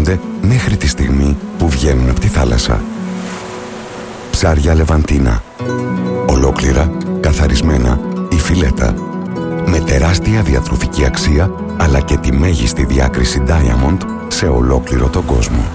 παράγονται μέχρι τη στιγμή που βγαίνουν από τη θάλασσα. Ψάρια Λεβαντίνα. Ολόκληρα, καθαρισμένα ή φιλέτα. Με τεράστια διατροφική αξία, αλλά και τη μέγιστη διάκριση Diamond σε ολόκληρο τον κόσμο.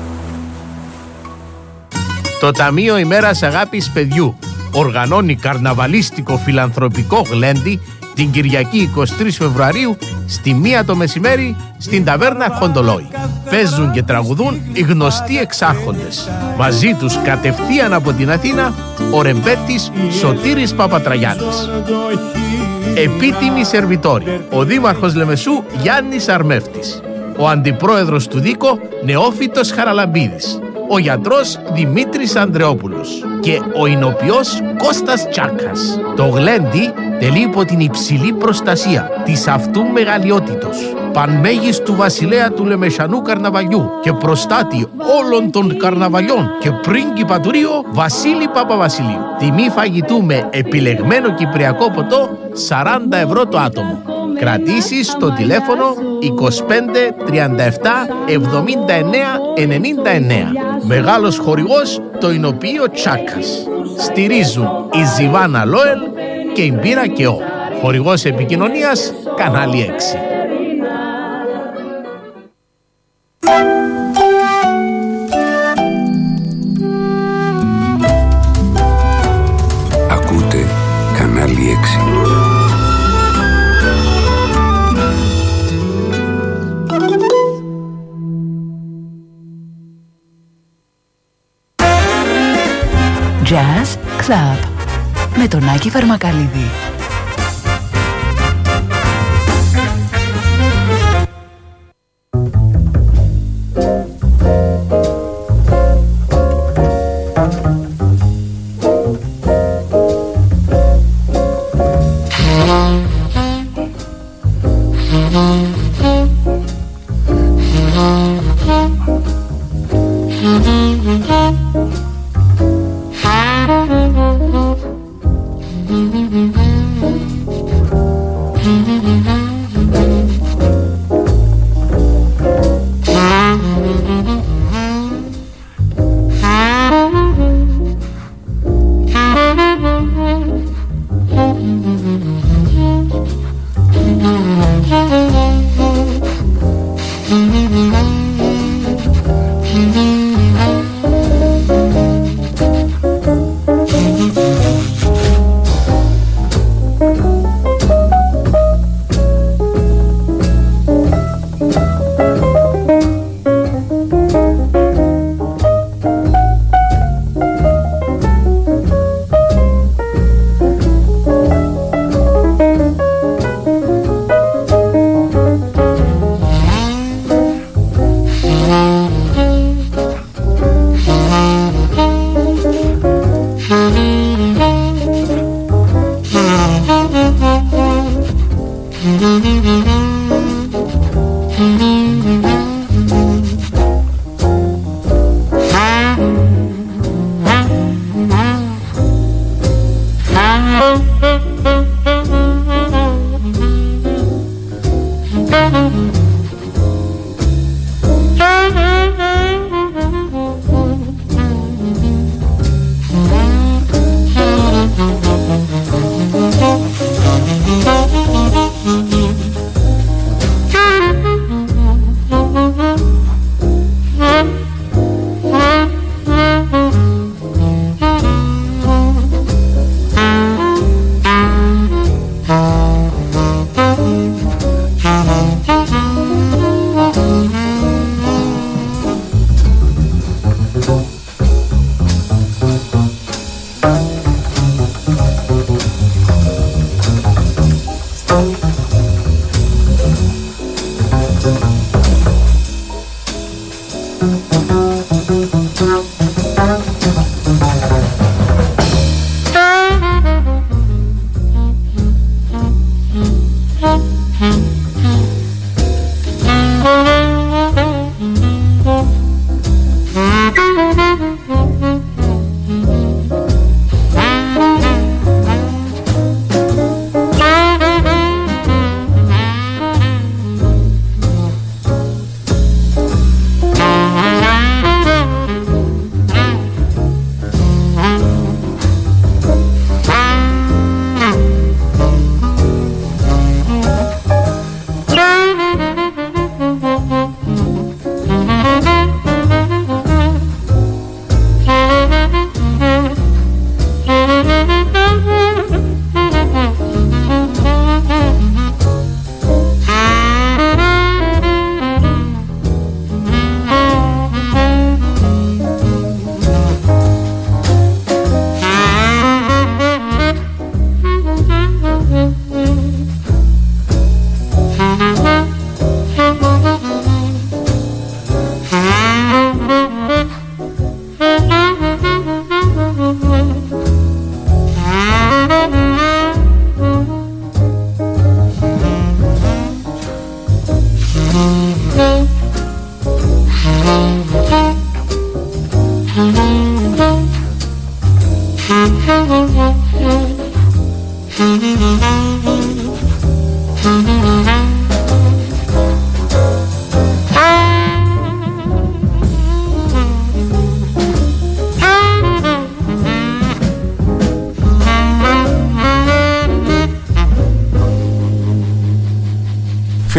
Το Ταμείο ημέρας αγάπης παιδιού οργανώνει καρναβαλίστικο φιλανθρωπικό γλέντι την Κυριακή 23 Φεβρουαρίου στη 1 το μεσημέρι στην ταβέρνα Χοντολόι. Παίζουν και τραγουδούν οι γνωστοί εξάρχοντες. Μαζί τους κατευθείαν από την Αθήνα ο ρεμπέτης Σωτήρης Παπατραγιάννης. Επίτιμοι σερβιτόροι, ο δήμαρχος Λεμεσού Γιάννης Αρμεύτης, ο αντιπρόεδρος του Δίκο Νεόφυτος Χαραλαμπίδης, ο γιατρός Δημήτρης Ανδρεόπουλος και ο εινοποιός Κώστας Τσάκας. Το γλέντι τελεί υπό την υψηλή προστασία της αυτού μεγαλειότητος, πανμέγιστου βασιλέα του Λεμεσανού καρναβαλιού και προστάτη όλων των καρναβαλιών και πρίγκιπα του Ρίο Βασίλη Παπαβασιλείου. Τιμή φαγητού με επιλεγμένο κυπριακό ποτό 40 ευρώ το άτομο. Κρατήσεις στο τηλέφωνο 25 37 79 99. Μεγάλος χορηγός το εινοποιείο Τσάκας. Στηρίζουν η Ζιβάνα Λόελ και η Μπύρα Κεό. Χορηγός επικοινωνίας κανάλι 6. Ακούτε κανάλι 6. Jazz Club με τον Άκη Φαρμακαλίδη. Mm-hmm.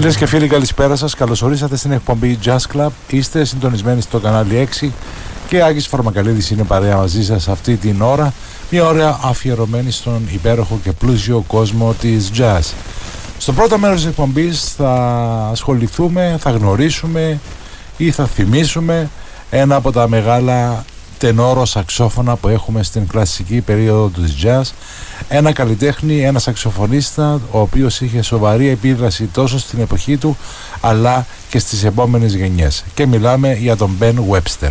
Φίλες και φίλοι, καλησπέρα σας. Καλώς ορίσατε στην εκπομπή Jazz Club. Είστε συντονισμένοι στο κανάλι 6 και Άκης Φαρμακαλίδης είναι παρέα μαζί σας αυτή την ώρα. Μια ώρα αφιερωμένη στον υπέροχο και πλούσιο κόσμο της jazz. Στο πρώτο μέρος της εκπομπής θα ασχοληθούμε, θα γνωρίσουμε ή θα θυμίσουμε ένα από τα μεγάλα τενόρο σαξόφωνα που έχουμε στην κλασική περίοδο της jazz. Ένα καλλιτέχνη, ένα σαξοφωνίστα ο οποίος είχε σοβαρή επίδραση τόσο στην εποχή του αλλά και στις επόμενες γενιές. Και μιλάμε για τον Ben Webster.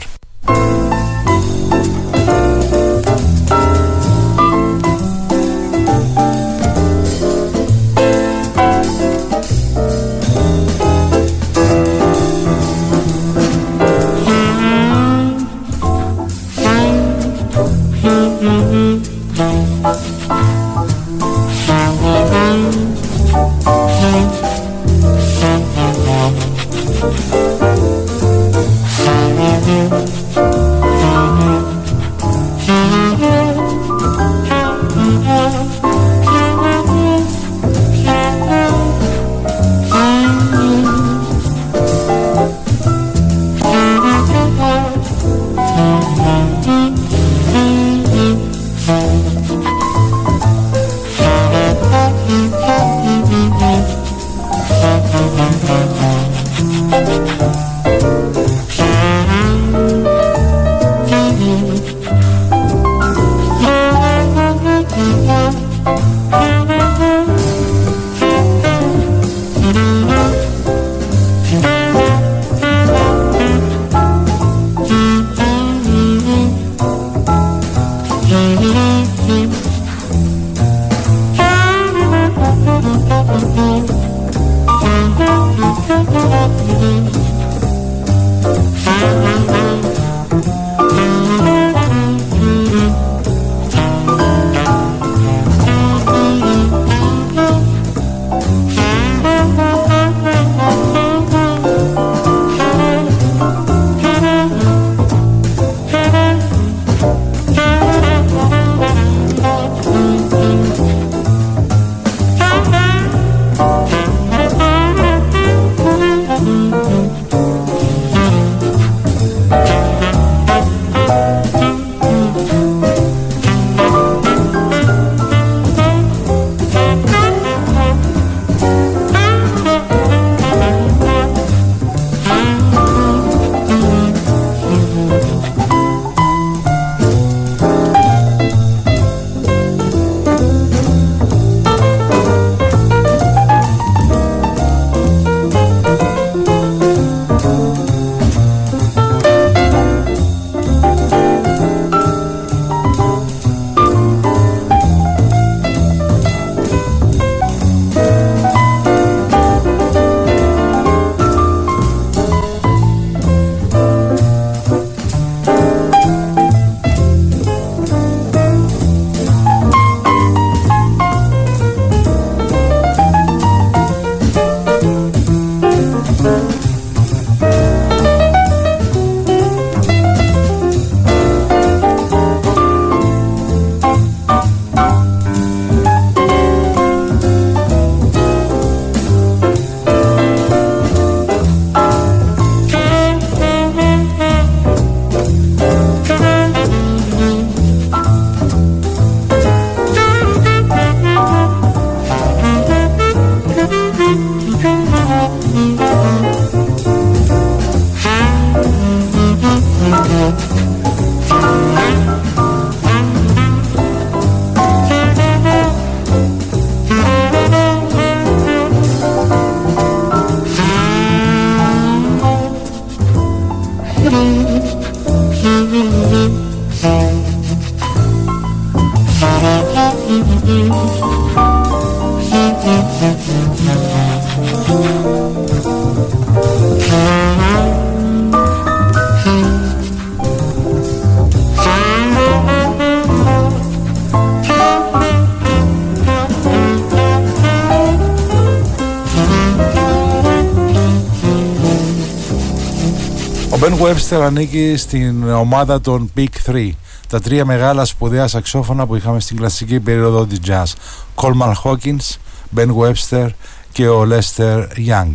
Ben Webster ανήκει στην ομάδα των Big 3, τα τρία μεγάλα σπουδαία σαξόφωνα που είχαμε στην κλασική περίοδο της jazz. Coleman Hawkins, Ben Webster και ο Lester Young.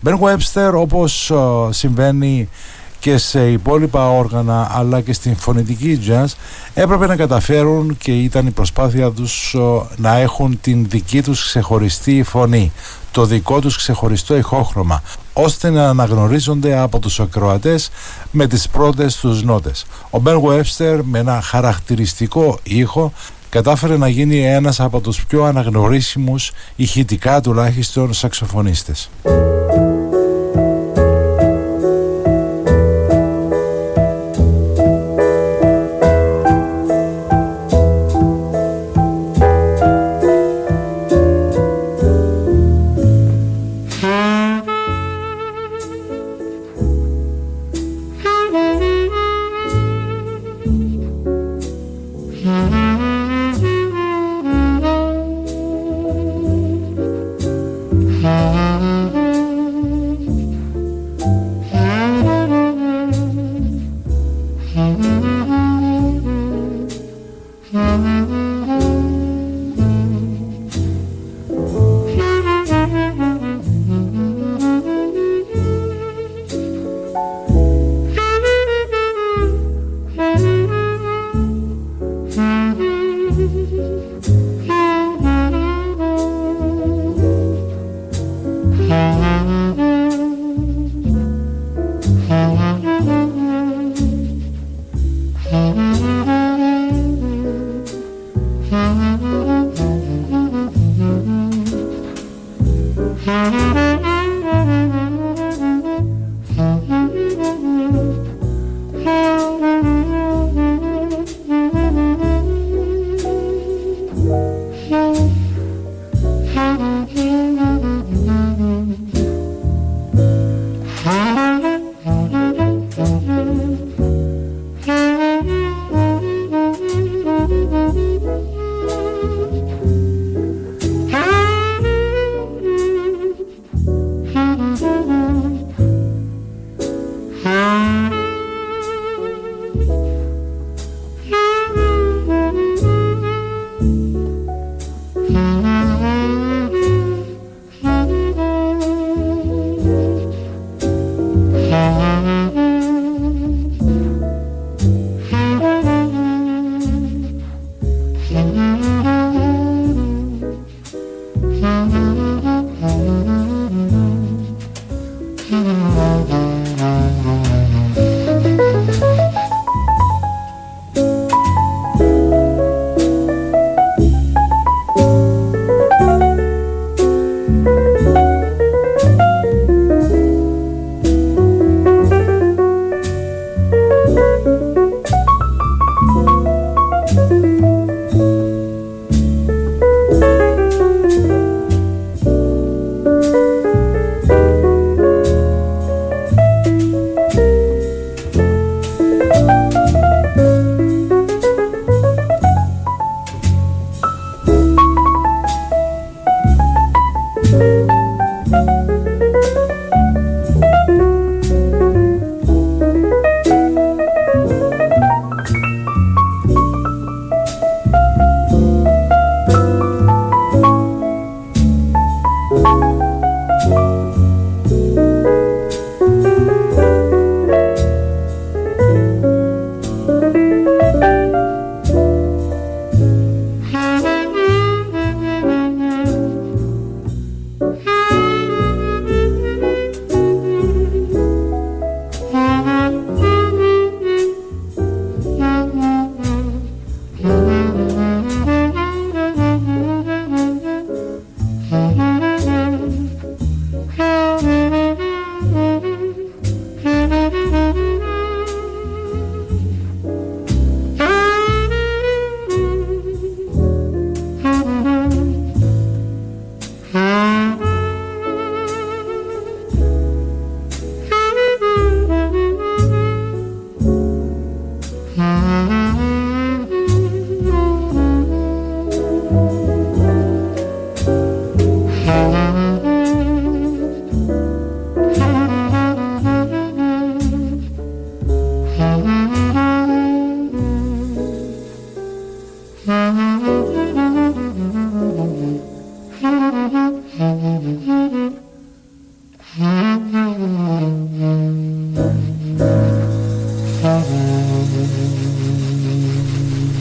Ben Webster, όπως συμβαίνει και σε υπόλοιπα όργανα αλλά και στην φωνητική jazz, έπρεπε να καταφέρουν, και ήταν η προσπάθεια τους, να έχουν την δική τους ξεχωριστή φωνή, το δικό τους ξεχωριστό ηχόχρωμα, ώστε να αναγνωρίζονται από τους ακροατές με τις πρώτες τους νότες. Ο Ben Webster, με ένα χαρακτηριστικό ήχο, κατάφερε να γίνει ένας από τους πιο αναγνωρίσιμους, ηχητικά τουλάχιστον, σαξοφωνίστες.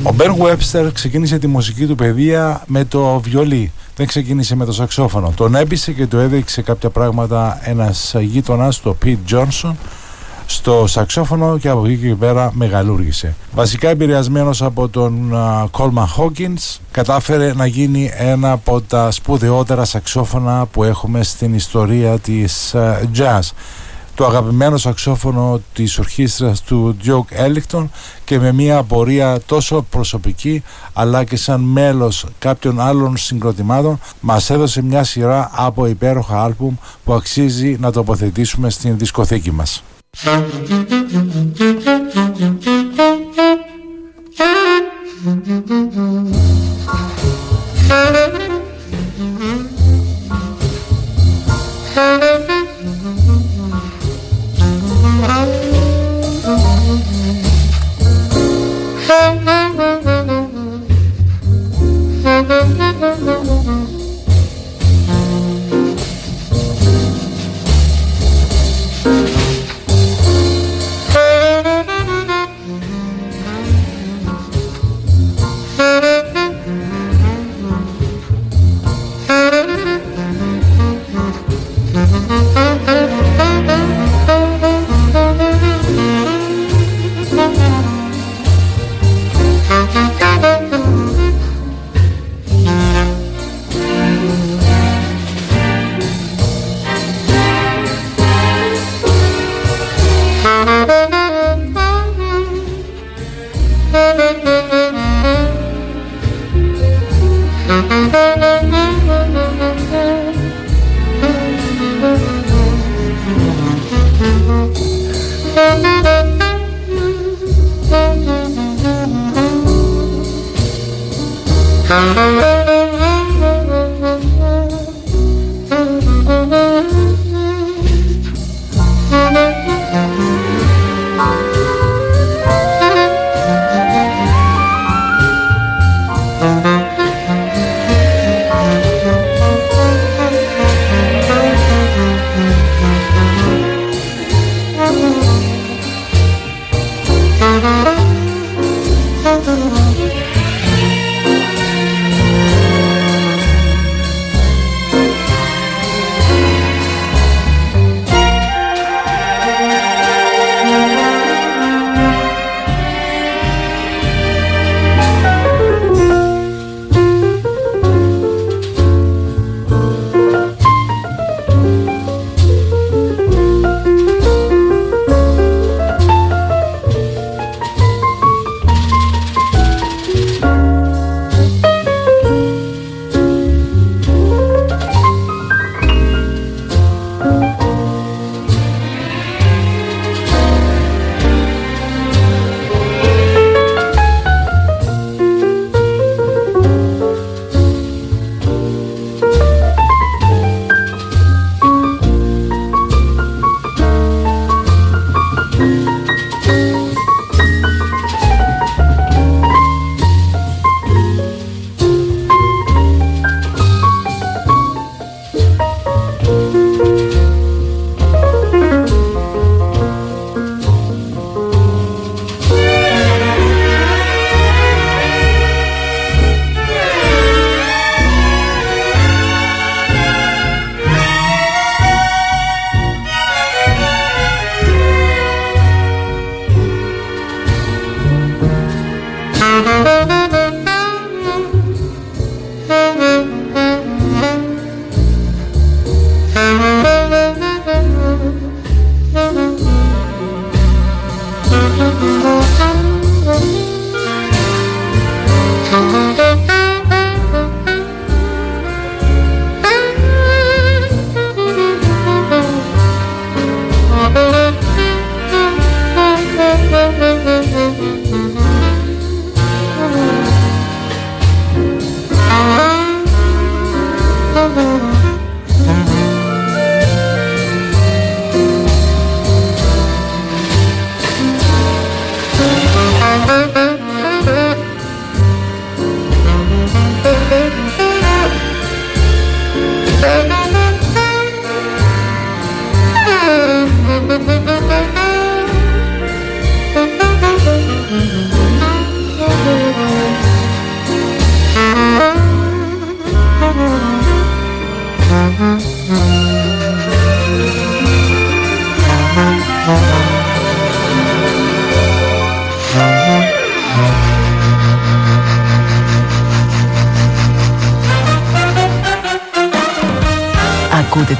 Ο Μπεν Webster ξεκίνησε τη μουσική του παιδεία με το βιολί. Δεν ξεκίνησε με το σαξόφωνο. Τον έμπησε και του έδειξε κάποια πράγματα ένας γείτονας, το Pete Johnson, στο σαξόφωνο, και από εκεί και πέρα μεγαλούργησε. Βασικά επηρεασμένος από τον Coleman Hawkins, κατάφερε να γίνει ένα από τα σπουδαιότερα σαξόφωνα που έχουμε στην ιστορία της jazz. Το αγαπημένο σαξόφωνο της ορχήστρας του Duke Ellington, και με μια πορεία τόσο προσωπική αλλά και σαν μέλος κάποιων άλλων συγκροτημάτων μας έδωσε μια σειρά από υπέροχα άλμπουμ που αξίζει να τοποθετήσουμε στην δισκοθήκη μας.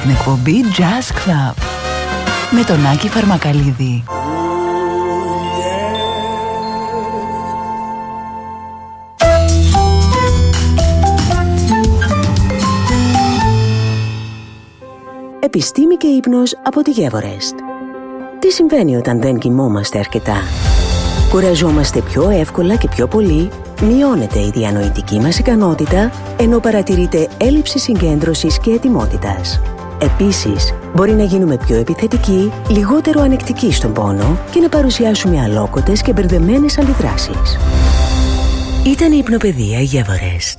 στην εκπομπή Jazz Club με τον Άκη Φαρμακαλίδη. Επιστήμη και ύπνος από τη Γεύορεστ. Τι συμβαίνει όταν δεν κοιμόμαστε αρκετά? Κουραζόμαστε πιο εύκολα και πιο πολύ, μειώνεται η διανοητική μας ικανότητα, ενώ παρατηρείται έλλειψη συγκέντρωσης και ετοιμότητας. Επίσης, μπορεί να γίνουμε πιο επιθετικοί, λιγότερο ανεκτικοί στον πόνο και να παρουσιάσουμε αλόκοτες και μπερδεμένες αντιδράσεις. Ήταν η Υπνοπαιδεία Γεύορεστ.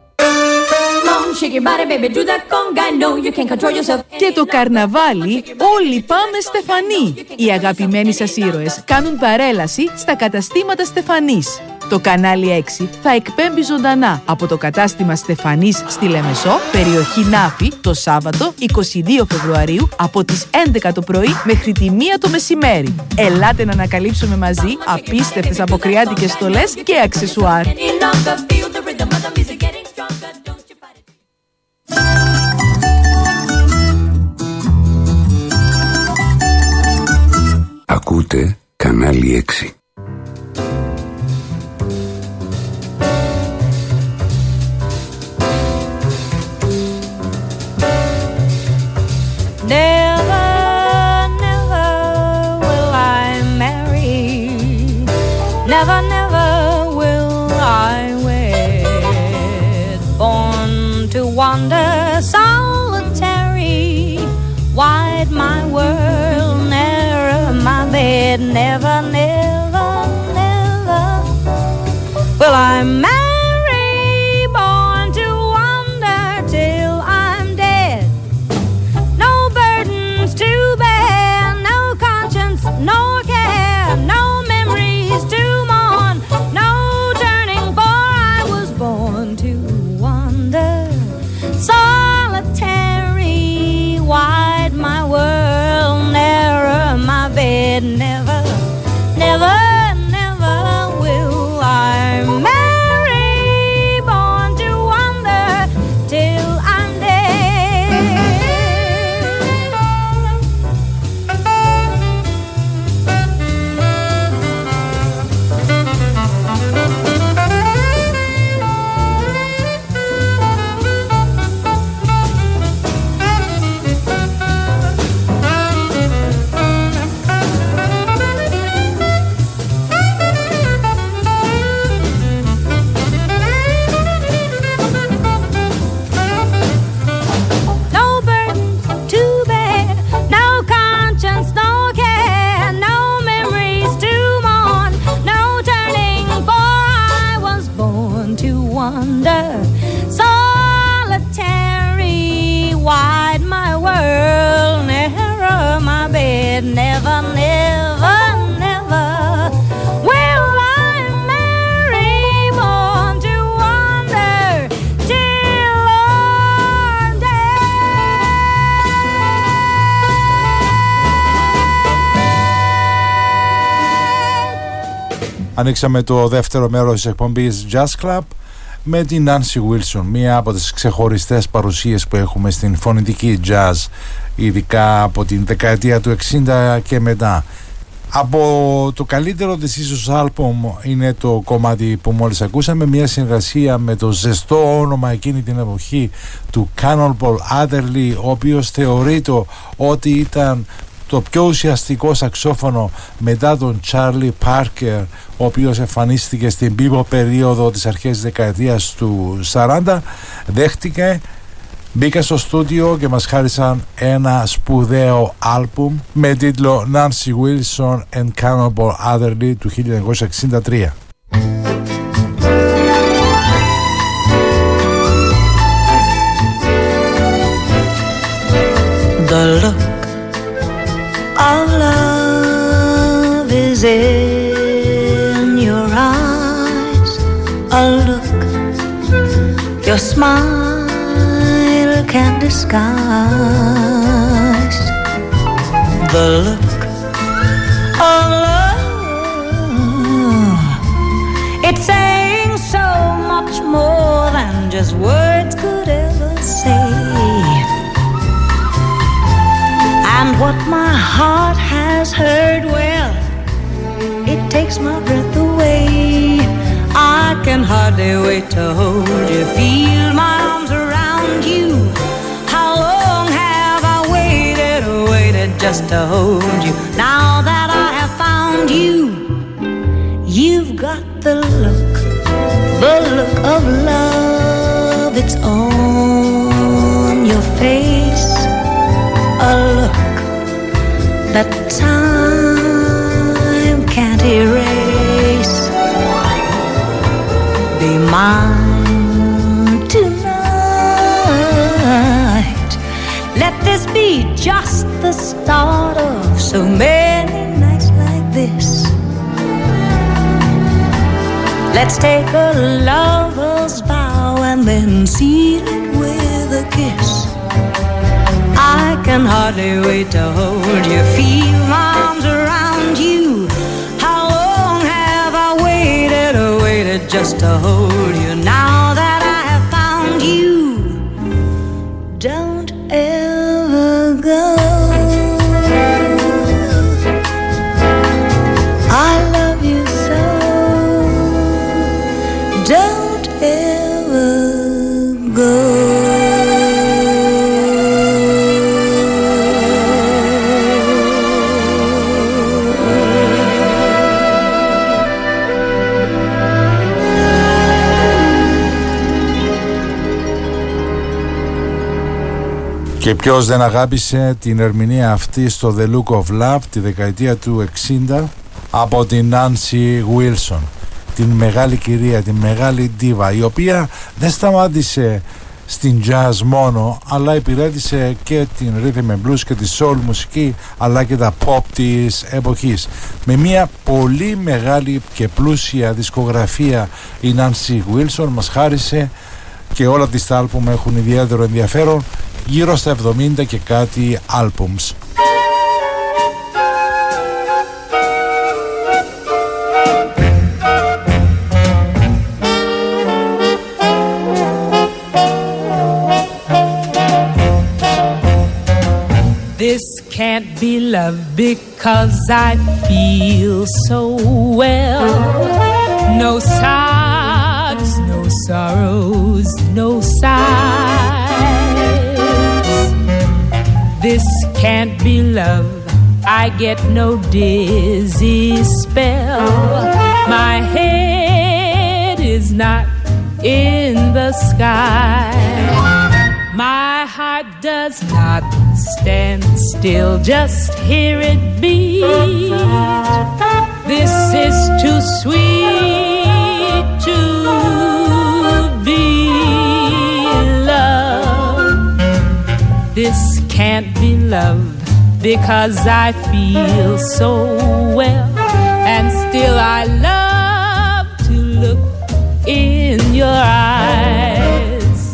Και το καρναβάλι όλοι πάμε Στεφανή. Οι αγαπημένοι σας ήρωες κάνουν παρέλαση στα καταστήματα Στεφανής. Το κανάλι 6 θα εκπέμπει ζωντανά από το κατάστημα Στεφανής στη Λεμεσό, περιοχή Νάφη, το Σάββατο 22 Φεβρουαρίου από τις 11 το πρωί μέχρι τη 1 το μεσημέρι. Ελάτε να ανακαλύψουμε μαζί απίστευτες αποκριάτικες στολές και αξεσουάρ. Ακούτε κανάλι 6. Never, never will I marry. Never, never will I wed. Born to wander solitary, wide my world, narrow my bed. Never, never, never will I marry. Never, never, never will I marry. Born to wander till I'm Ανοίξαμε το δεύτερο μέρος της εκπομπής Jazz Club με την Nancy Wilson, μία από τις ξεχωριστές παρουσίες που έχουμε στην φωνητική jazz, ειδικά από την δεκαετία του 60 και μετά. Από το καλύτερο της ίσως άλμπομ είναι το κομμάτι που μόλις ακούσαμε, μια συνεργασία με το ζεστό όνομα εκείνη την εποχή του Cannonball Adderley, ο οποίος θεωρείται ότι ήταν το πιο ουσιαστικό σαξόφωνο μετά τον Charlie Parker, ο οποίος εμφανίστηκε στην bebop περίοδο της αρχές της δεκαετίας του 40. Δέχτηκε, μπήκα στο στούντιο και μας χάρισαν ένα σπουδαίο άλμπουμ με τίτλο Nancy Wilson and Cannonball Adderley του 1963. The look of love is in your eyes, a look your smile can't disguise. The look of love, it's saying so much more than just words could ever say. what my heart has heard, well, it takes my breath away. I can hardly wait to hold you, feel my arms around you. How long have I waited just to hold you? Now that I have found you, you've got the look of love. It's on your face, a look that time can't erase. Be mine tonight. Let this be just the start of so many nights like this. Let's take a lover's vow and then seal it with a kiss. I can hardly wait to hold you, feel my arms around you. How long have I waited just to hold you? Now that I have found you, don't ever go. I love you so, don't ever go. Και ποιος δεν αγάπησε την ερμηνεία αυτή στο The Look of Love τη δεκαετία του 60 από την Nancy Wilson, την μεγάλη κυρία, την μεγάλη ντίβα, η οποία δεν σταμάτησε στην jazz μόνο, αλλά υπηρέτησε και την rhythm and blues και τη soul μουσική, αλλά και τα pop της εποχής. Με μια πολύ μεγάλη και πλούσια δισκογραφία, η Nancy Wilson μας χάρισε, και όλα τις τα άλμπουμ έχουν ιδιαίτερο ενδιαφέρον, γύρω στα 70 και κάτι άλμπουμς. This can't be love because I feel so well. No sobs, no sorrows, no sighs. This can't be love. I get no dizzy spell. My head is not in the sky. My heart does not stand still, just hear it beat. This is too sweet to be love. This can't be love because I feel so well, and still I love to look in your eyes.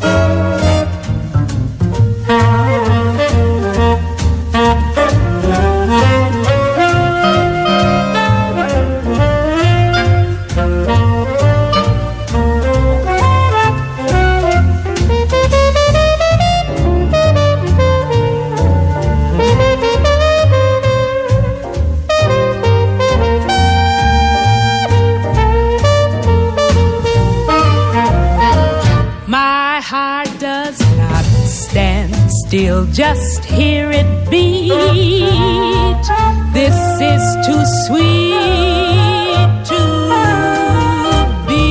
Still just hear it beat. This is too sweet to be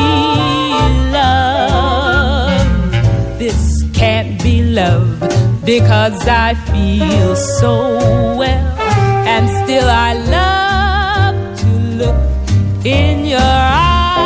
love. This can't be love because I feel so well, and still I love to look in your eyes.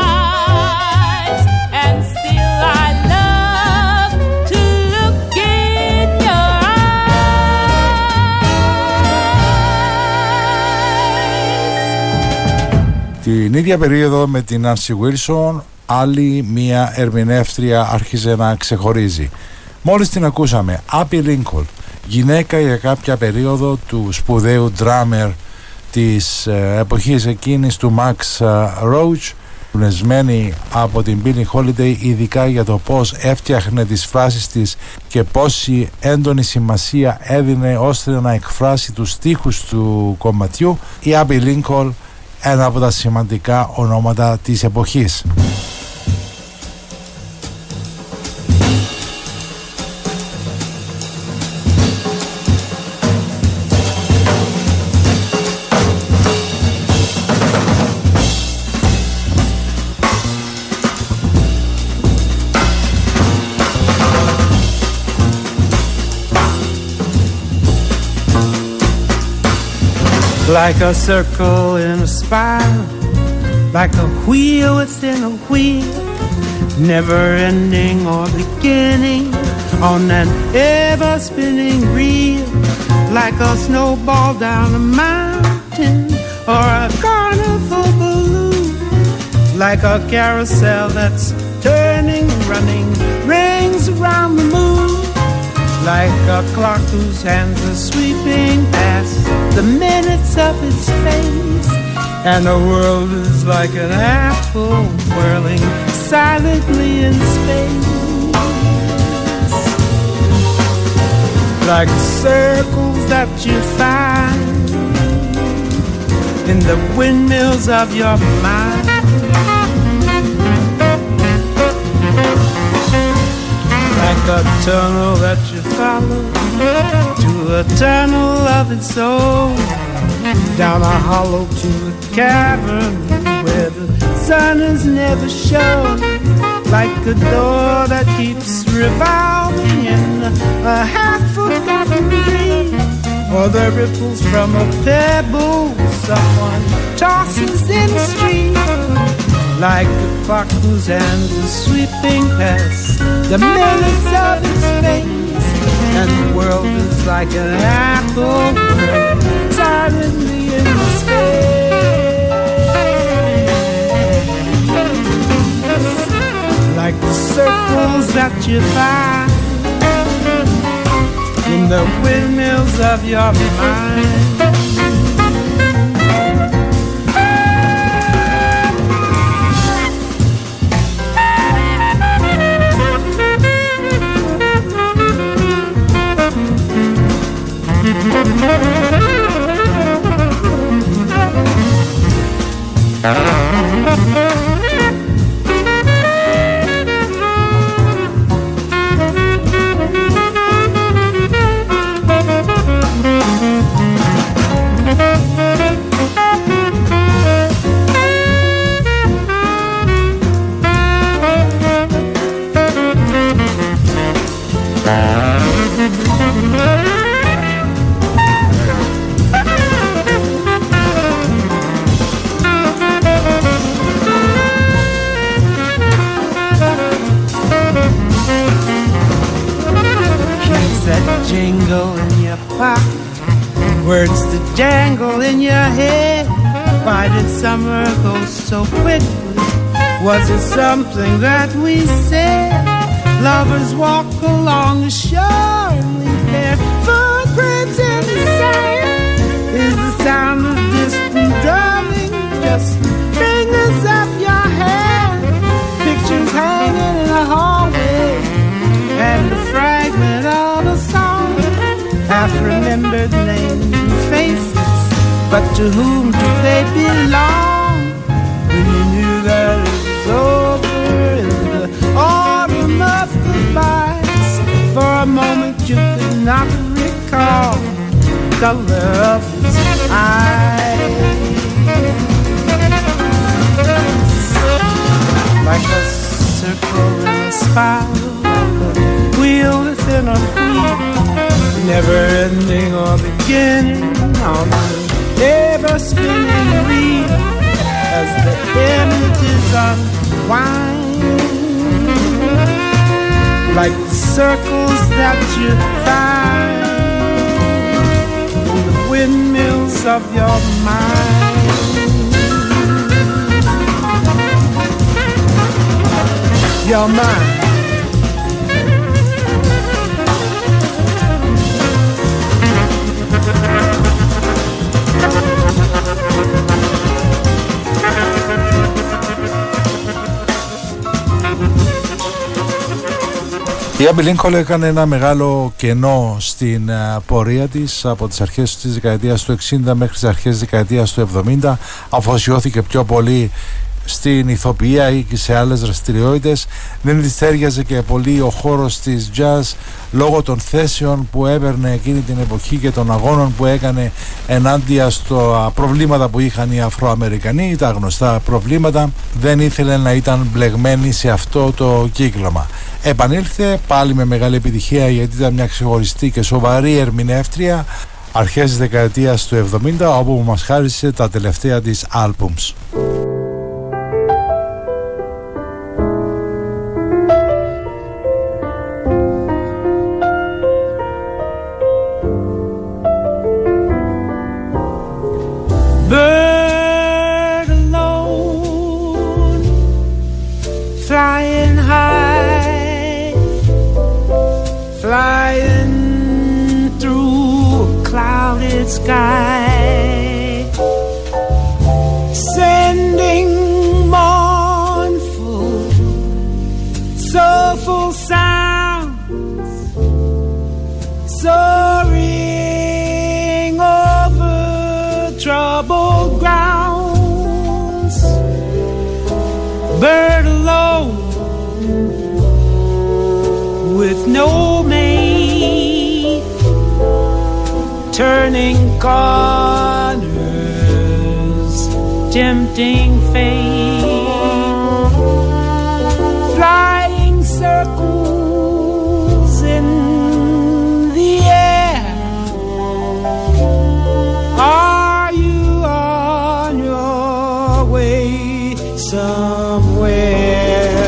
Την ίδια περίοδο με την Nancy Wilson, άλλη μία ερμηνεύτρια άρχιζε να ξεχωρίζει. Μόλις την ακούσαμε, Abby Lincoln, γυναίκα για κάποια περίοδο του σπουδαίου drummer της εποχής εκείνης του Max Roach, Πνευσμένη από την Billie Holiday, ειδικά για το πώς έφτιαχνε τις φράσεις της και πόση έντονη σημασία έδινε ώστε να εκφράσει τους στίχους του κομματιού, η Abby Lincoln, ένα από τα σημαντικά ονόματα της εποχής. Like a circle in a spiral, like a wheel within a wheel, never ending or beginning on an ever-spinning reel. Like a snowball down a mountain or a carnival balloon, like a carousel that's turning, running rings around the moon. Like a clock whose hands are sweeping past the minutes of its face, and the world is like an apple whirling silently in space. Like circles that you find in the windmills of your mind. Like a tunnel that you follow to a tunnel of its own, down a hollow to a cavern where the sun is never shown. Like a door that keeps revolving in a half-forgotten dream, or the ripples from a pebble someone tosses in the stream. Like a clock whose hands are sweeping past the minutes of its face, and the world is like an apple silently in space. Like the circles that you find in the windmills of your mind. Jingle in your pocket, words to jangle in your head. Why did summer go so quickly? Was it something that we said? Lovers walk along the shore and leave their footprints in the sand. Is the sound of distant drumming just the fingers of your hand? Pictures hanging in a hallway and the fragment of a song, half-remembered names and faces, but to whom do they belong? When you knew that it was over in the autumn of goodbyes, for a moment you could not recall the color of his eyes. Like a circle in a spiral, like a wheel within a wheel, never ending or beginning on an ever-spinning reel, as the images unwind. Like the circles that you find in the windmills of your mind. Your mind. Η Άμπι Λίνκολν έκανε ένα μεγάλο κενό στην πορεία της από τις αρχές της δεκαετίας του 60 μέχρι τις αρχές της δεκαετίας του 70. Αφοσιώθηκε πιο πολύ στην ηθοποιία ή και σε άλλες δραστηριότητες. Δεν της τέριαζε και πολύ ο χώρος της jazz λόγω των θέσεων που έπαιρνε εκείνη την εποχή και των αγώνων που έκανε ενάντια στα προβλήματα που είχαν οι Αφροαμερικανοί, τα γνωστά προβλήματα. Δεν ήθελε να ήταν μπλεγμένη σε αυτό το κύκλωμα. Επανήλθε πάλι με μεγάλη επιτυχία, γιατί ήταν μια ξεχωριστή και σοβαρή ερμηνεύτρια αρχές της δεκαετίας του 70, όπου μας χάρισε τα τελευταία της άλμπουμς. Sky, sending mournful, soulful sounds, soaring over troubled grounds. Bird alone, with no mate, turning corners, tempting fate, flying circles in the air. Are you on your way somewhere?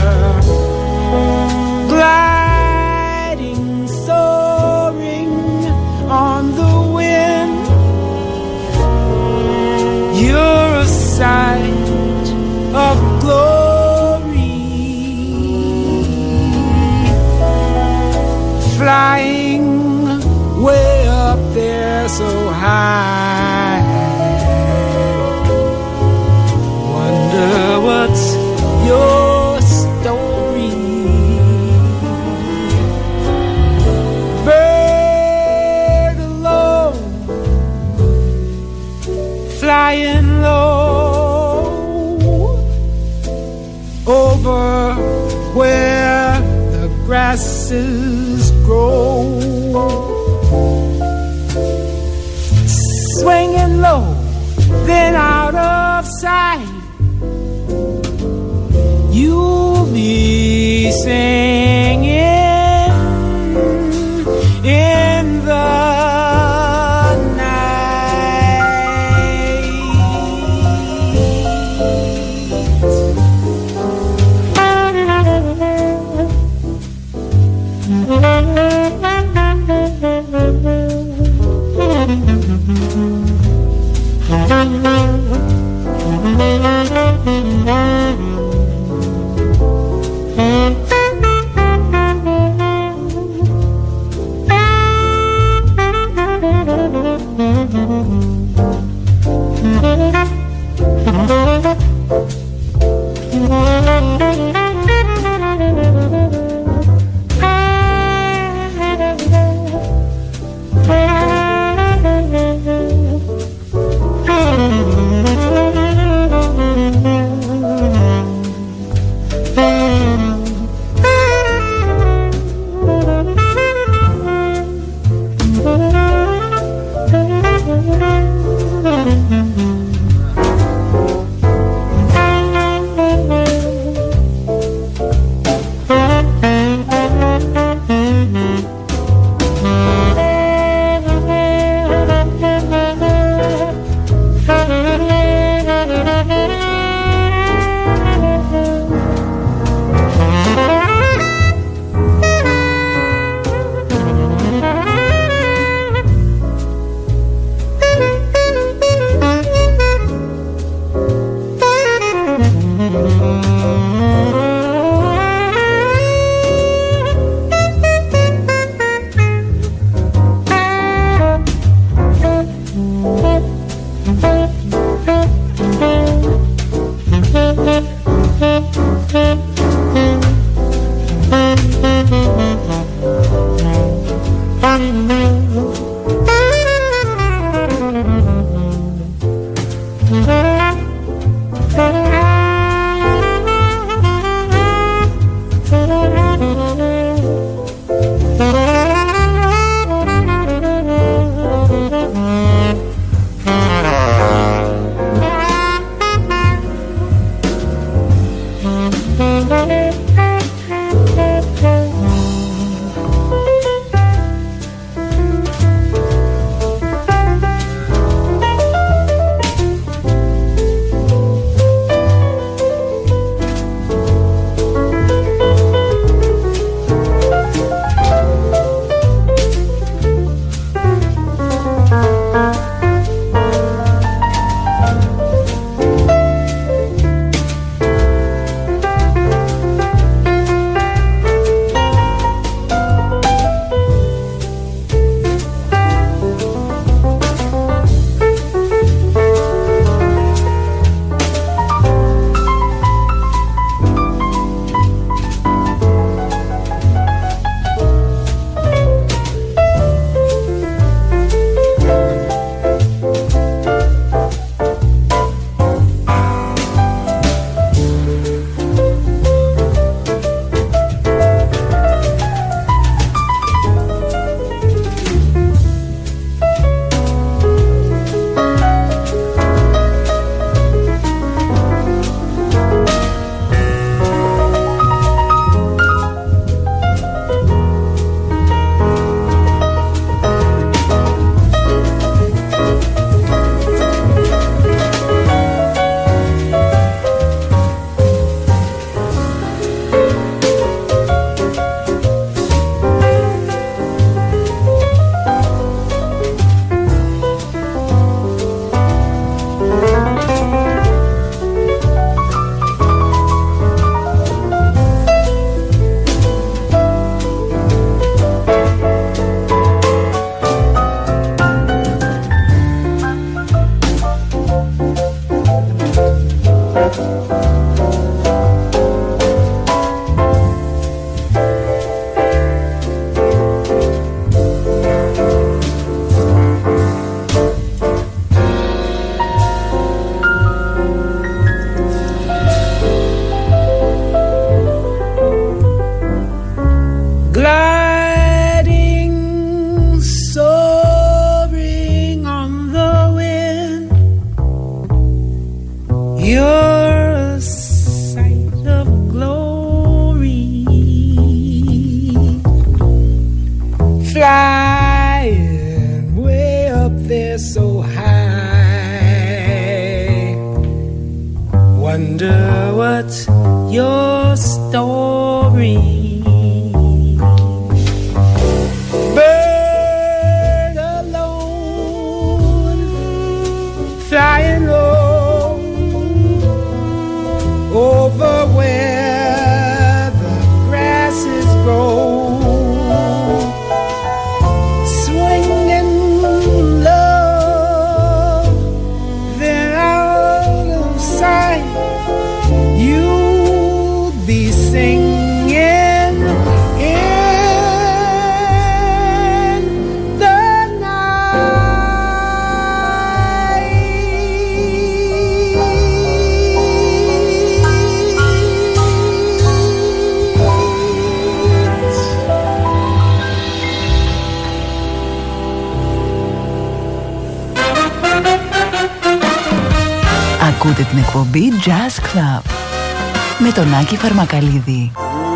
Gliding, soaring on the wind, you're a sight of glory, flying way up there so high. Wonder what's your story. Flying low over where the grasses grow, swinging low, then out of sight, you'll be singing in the You're a sight of glory, flying way up there so high. Wonder what's your story. Bird alone, flying low over where the grasses grow, swinging low, then out of sight you'll be singing in the Ακούτε την εκπομπή Jazz Club με τον Άκη Φαρμακαλίδη.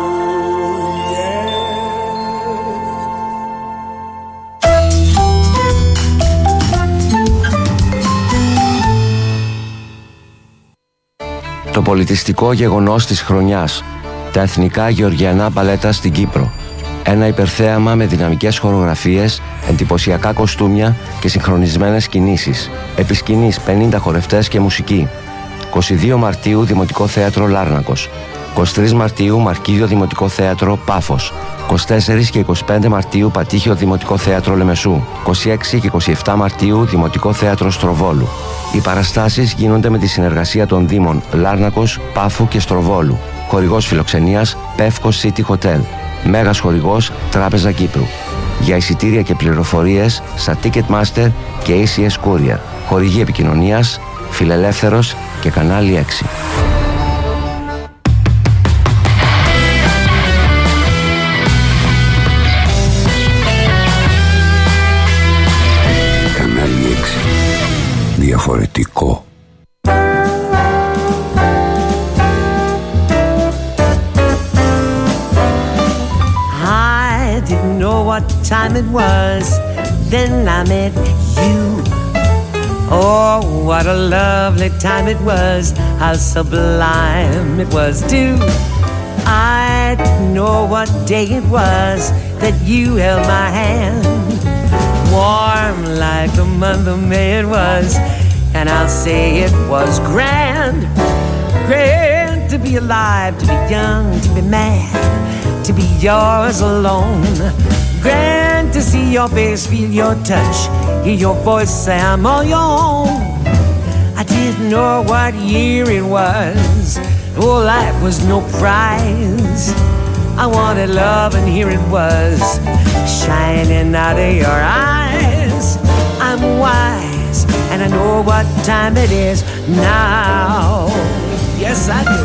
Το πολιτιστικό γεγονός της χρονιάς, τα εθνικά γεωργιανά μπαλέτα στην Κύπρο. Ένα υπερθέαμα με δυναμικές χορογραφίες, εντυπωσιακά κοστούμια και συγχρονισμένες κινήσεις. Επί σκηνής 50 χορευτές και μουσική. 22 Μαρτίου Δημοτικό Θέατρο Λάρνακος. 23 Μαρτίου Μαρκίδιο Δημοτικό Θέατρο Πάφος. 24 και 25 Μαρτίου Πατήχιο Δημοτικό Θέατρο Λεμεσού. 26 και 27 Μαρτίου Δημοτικό Θέατρο Στροβόλου. Οι παραστάσεις γίνονται με τη συνεργασία των Δήμων Λάρνακος, Πάφου και Στροβόλου. Χορηγός φιλοξενίας Πεύκος City Hotel. Μέγας χορηγός Τράπεζα Κύπρου. Για εισιτήρια και πληροφορίες στα Ticketmaster και ACS Courier. Χορηγή επικοινωνίας Φιλελεύθερος και Κανάλι 6. Κανάλι 6. Διαφορετικό. I didn't know what time it was, then I met you. Oh, what a lovely time it was, how sublime it was too. I didn't know what day it was that you held my hand. Warm like the month of May it was, and I'll say it was grand. Grand to be alive, to be young, to be mad, to be yours alone. Grand to see your face, feel your touch, hear your voice say I'm all your own. I didn't know what year it was, oh, life was no prize. I wanted love and here it was, shining out of your eyes. I'm wise and I know what time it is now. Yes, I do.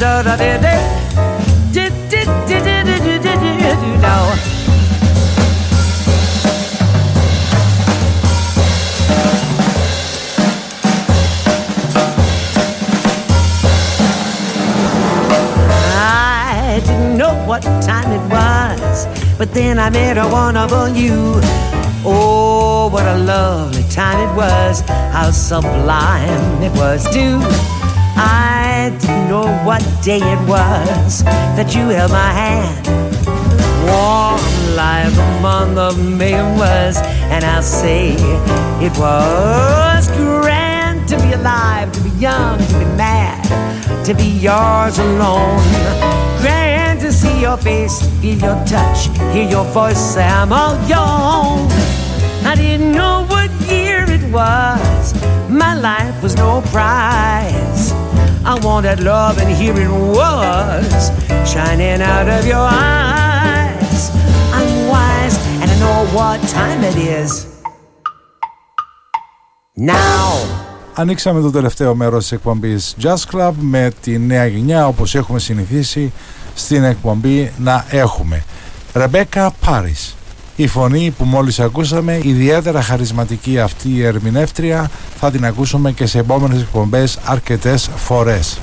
What time it was, but then I met a wonderful you. Oh, what a lovely time it was, how sublime it was too. I didn't know what day it was that you held my hand. Warm like the month of May it was, and I'll say it was grand to be alive, to be young, to be mad, to be yours alone. Grand to see your face, feel your touch, hear your voice, say I'm all your own. I didn't know what year it was, my life was no prize. I wanted love and here it was, shining out of your eyes. I'm wise and I know what time it is. Now. Ανοίξαμε το τελευταίο μέρος της εκπομπής Jazz Club με τη νέα γενιά, όπως έχουμε συνηθίσει στην εκπομπή να έχουμε. Rebecca Paris, η φωνή που μόλις ακούσαμε, ιδιαίτερα χαρισματική αυτή η ερμηνεύτρια, θα την ακούσουμε και σε επόμενες εκπομπές αρκετές φορές.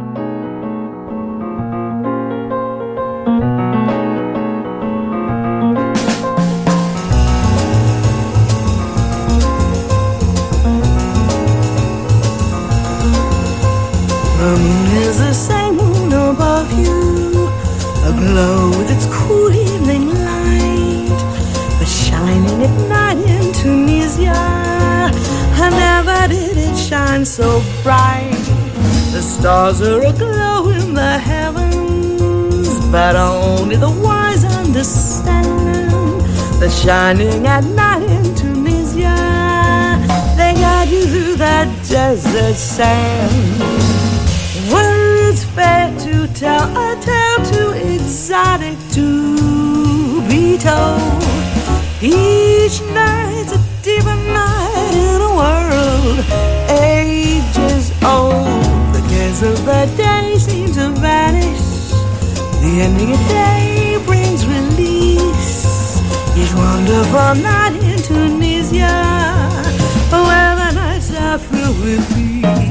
Glow with its cool evening light, but shining at night in Tunisia. I never did it shine so bright. The stars are aglow in the heavens, but only the wise understand that shining at night in Tunisia, they guide you through that desert sand. Words fair to tell, a tale too exotic to be told. Each night's a deeper night in a world ages old. The cares of the day seem to vanish. The ending of day brings release. Each wonderful night in Tunisia, where the nights are filled with peace.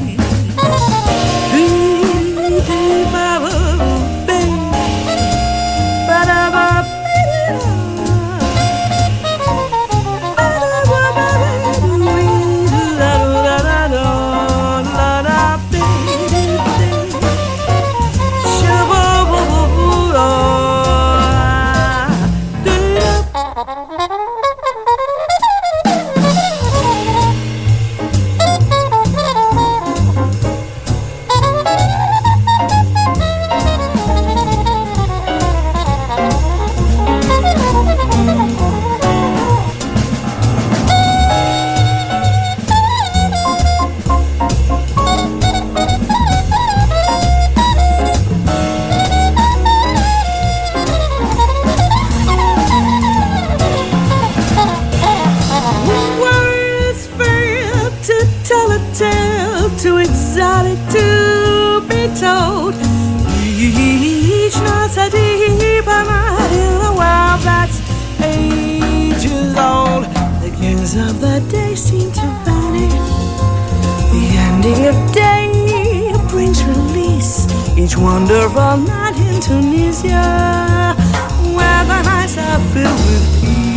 Of the day seem to vanish. The ending of day brings release. Each wonderful night in Tunisia, where the nights are filled with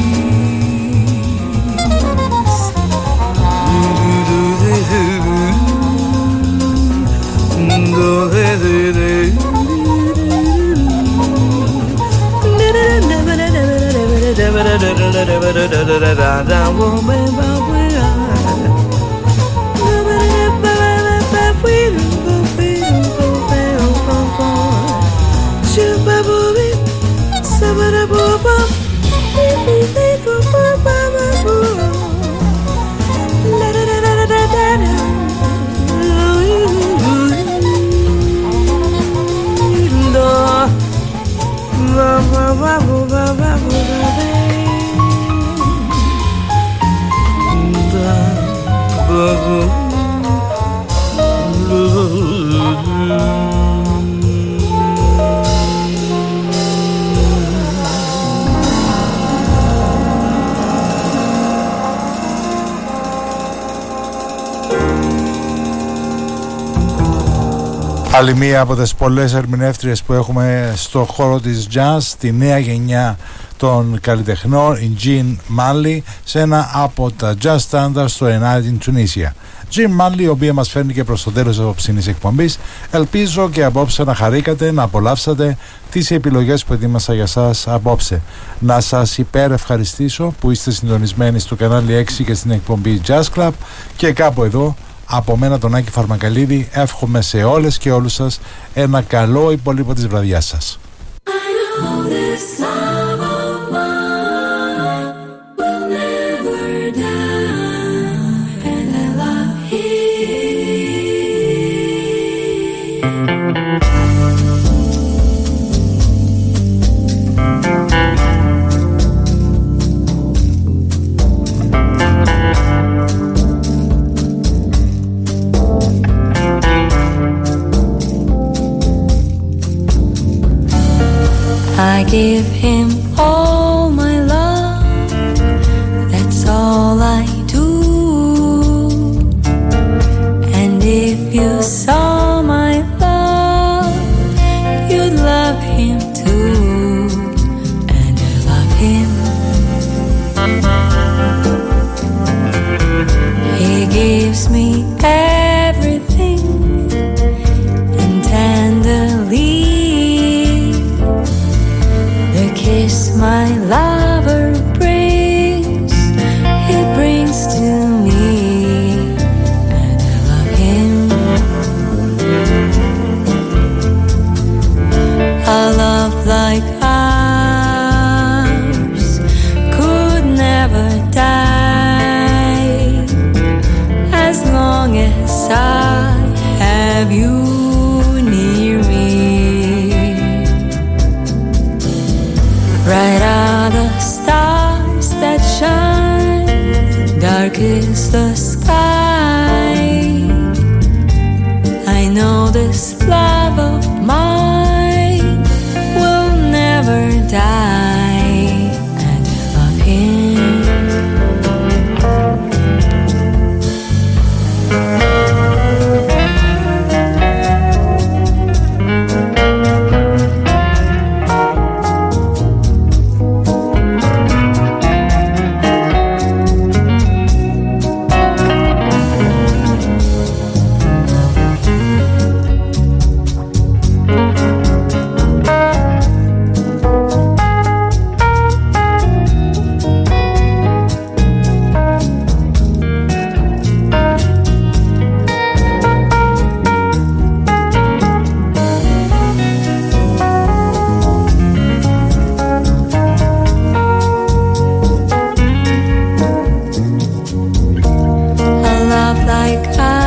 peace. Άλλη μία από τις πολλές ερμηνεύτριες που έχουμε στο χώρο της jazz, τη νέα γενιά των καλλιτεχνών, η Jean Manley, σε ένα από τα jazz standards στο A Night in Tunisia. Jean Manley, η οποία μας φέρνει και προς το τέλος της απόψινής εκπομπής. Ελπίζω και απόψε να χαρήκατε, να απολαύσατε τις επιλογές που ετοίμασα για σας απόψε. Να σας υπερευχαριστήσω που είστε συντονισμένοι στο κανάλι 6 και στην εκπομπή Jazz Club, και κάπου εδώ από μένα τον Άκη Φαρμακαλίδη εύχομαι σε όλες και όλους σας ένα καλό υπόλοιπο της βραδιάς σας. I give him all my love, that's all I do. And if you saw my love, you'd love him too. And I love him. He gives me everything, and tenderly kiss my lover brings, he brings to me, and I love him. A love like ours could never die, as long as I have you near me. Bright are the stars that shine, dark is the sky. I know this love of mine will never die, and I love him. Like